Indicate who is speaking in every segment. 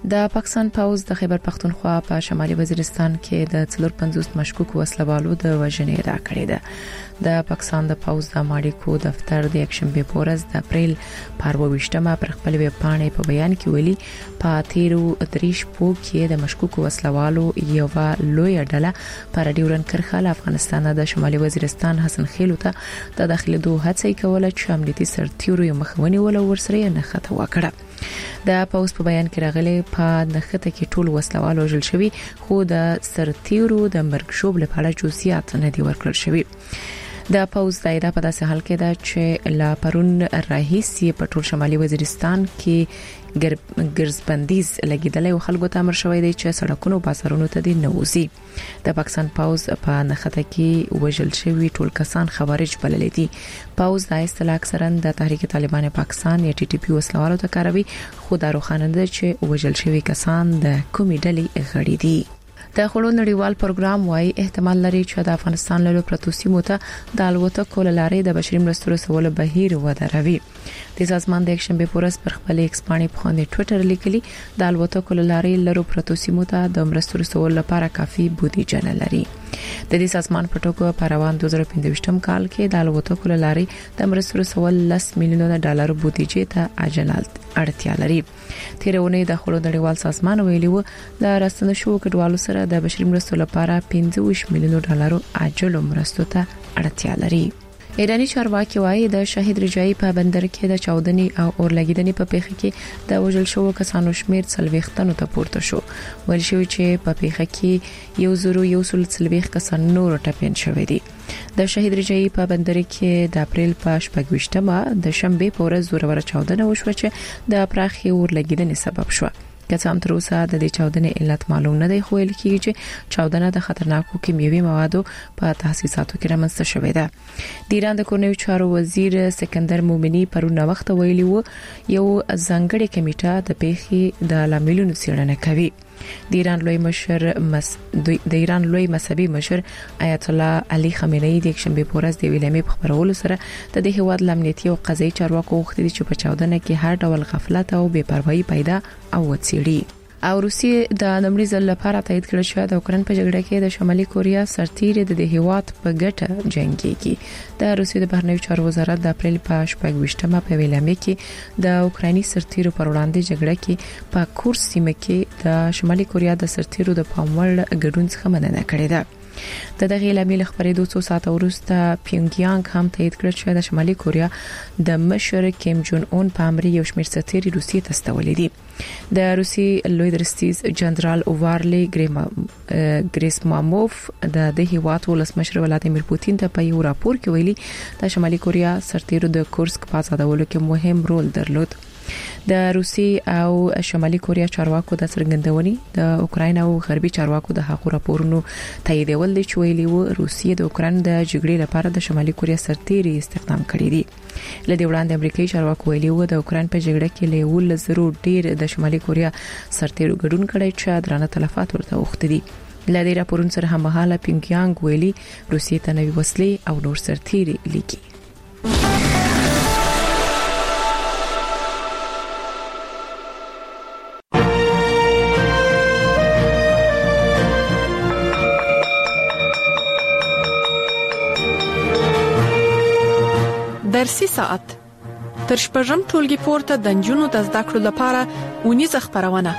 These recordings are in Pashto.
Speaker 1: د پاکستان پوز د خیبر پختونخوا په شمالي وزیرستان کې د 450 مشکوک وسلوالو د وژنې ادعا کړې ده. د پاکستان د پوز د ماړیکو دفتر د یکشنبه په ورځ د اپریل په 28مه پر خپل ویب پاڼې په بیان کې ویلي په تیرو دریش پو کې د مشکوک وسلوالو یو لوی ډله پر ډیورن کرخه افغانستان د شمالي وزیرستان حسن خیلو ته د داخلي دوه هڅې کوله چې امنیتي سرتیرو یې مخونی ول ورسره نه خطا وکړه. د پوز په بیان کې راغلي په نخته کې ټول وسلوال وژل شوی خو د سرتیرو د مرګ شوب لپاره جزئیات نه دی ورکړل شوی. د پوز دایره په داسې حال کې ده چې لا پرون راهیسي په ټول شمالي وزیرستان کې ګرځبندیز لګیدلې او خلکو ته امر شوی دی چې سړکونو او بازارونو ته دي نوځي. د پاکستان پوز په نخته کې وژل شوی ټول کسان خوارج بلل دي. پوز د اصطلاح اکثرا د تحریک طالبان پاکستان یا ټي ټي پی وسلوالو ته کاروي خو د روخانه ده چې وژل شوی کسان د کومې ډلې غړي دي. د خړو نړیوال پروګرام وايي احتمال لري چې د افغانستان له پروتو سیمو ته د الوتکو لارې د بشري مرستو رسولو بهیر ودروي. د سازمان د یکشنبه په ورځ پر خپل ایکس باندې په خپل ټوئیټر لیکلي د الوتکو لارې لرو پروتو سیمو ته د مرستو رسولو لپاره کافي بودیجه نه لري. د دې سازمان په ټکو په روان 2015 کال کې د الوتکو لارې د مرستو رسول 10 میلیونه ډالر بودیجه ته عاجلات اړتیا لري. تیرونه د خړو نړیوال سازمان ویلي و د راستنه شو کډوالو سره د بشري مرستو لپاره 15 میلیونه ډالر عاجل مرستو ته اړتیا لري. ایرانی چارواکي وايي د شهید رجایی په بندر کې د چاودنې او اورلګیدنې په پیښه کې د وژل شوو کسانو شمیر 40 ته پورته شو. ویل شوی چې په پیښه کې 140 کسان نور ټپین شوی دي. د شهید رجایی په بندر کې د اپریل په 28مه د شنبه په ورځ زوروره چاودنه وشوه چې د پراخي اورلګیدنې سبب شو. که هم تر اوسه د دې چاودنې علت معلوم نه دی خو ویل کیږي چې چاودنه د خطرناکو کیمیاوي موادو په تاسیساتو کې رامنځته شوې ده. د ایران د کورنیو چارو وزیر سکندر مومنی پرونه وخت ویلي وو یو ځانګړی کمیټه د پیښې د لاملونو څېړنه کوي. د ایران لوی مذهبي مشر آیت الله علي خامنه‌ای د یکشنبه په ورځ د ویلامې په خبرولو سره د دې هواد امنیتي او قضایي چارواکو غوښتي چې په چاودنه کې هر ډول غفلت او بې پروايي پیدا او وڅېړي. او روسیه د نمړي ځل لپاره تایید کړل شو د اوکرين په جګړه کې د شمالي کوریا سرتیری د هیواد په ګټه جنگيږي. د روسیې د بهرنیو چارو وزارت د اپریل په 28مه په ویلامې کې د اوکرایني سرتیرو پر وړاندې جګړه کې په کورس سیمه کې د شمالي کوریا د سرتیرو د پاموړ ګډون څخه مننه کړې ده. د دغه لامل خبرې 200 ساعت وروسته پیونګیانګ هم تایید کړ چې د شمالي کوریا د مشر کیم جون اون په امر یو شمېر سرتیري روسیې ته استولې دي. د روسي لوی درستیز جنرال وارلی ګریسماموف د هیواد ولسمشر ولادیمیر پوتین ته په یو راپور کې ویلي د شمالي کوریا سرتیرو د کورسک په آزادولو کې مهم رول درلود. د روسي او شمالي کوریا چارواکو د څرګندونې د اوکراین او غربي چارواکو د حقوقو راپورونو تاییدول دي چې ویلي وو روسیه د اوکراین د جګړې لپاره د شمالي کوریا سرتیري استخدام کړي دي. لدې وړاندې امریکایي چارواکو ویلي وو د اوکراین په جګړه کې له 100 ډیر د شمالي کوریا سرتیرو ګډون کړي چې درانه تلفات ورته وخت دي. لدې راپورونو سره هممهاله پیونګیانګ ویلي روسیه ته نوې وسلې او نور سرتیري لیکي.
Speaker 2: درسي ساعت تر شپږم ټولګي پورته د نجونو د زده کړو لپاره اونیزه خبرونه.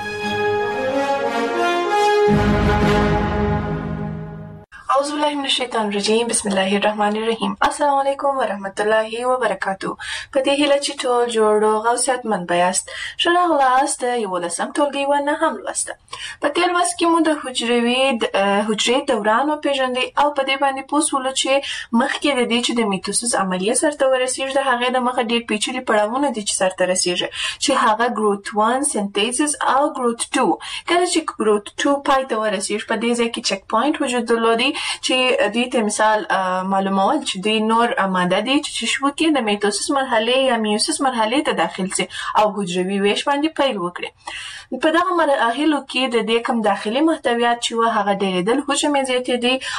Speaker 3: اعوذ بالله من الشیطان الرجیم بسم الله الرحمن الرحیم. السلام علیکم ورحمت الله وبرکاتو. په دې هیله چې ټول جوړ او صحتمند بیاست. ښه راغلاست د 11م ټولګي ونه هم لوسته. په تیر وخت کې مو د حجرې دوران پیژندې او په دې باندې پوښتنه چې مخکې د دې چې د میتوسیس عملیه سرته ورسیږي د هغه د مخه ډېر پیچلي پړاوونه دي چې سرته رسیږي چې هغه ګروت 1 سنتیسس او ګروت 2. کله چې ګروت 2 پای ته ورسیږي په دې ځای کې چک پوینټ وجود درلودي چې دوی ته مثال معلومول چې دوی نور ماده دي چې شو کې د میتوسیس مرحله یا میوسیس مرحله ته داخل سي او حجروي ویش باندې پیل وکړي. په دغه مراحلو کې د دې کوم داخلي محتویات چې هغه ډېرېدل حجم زیاتې دي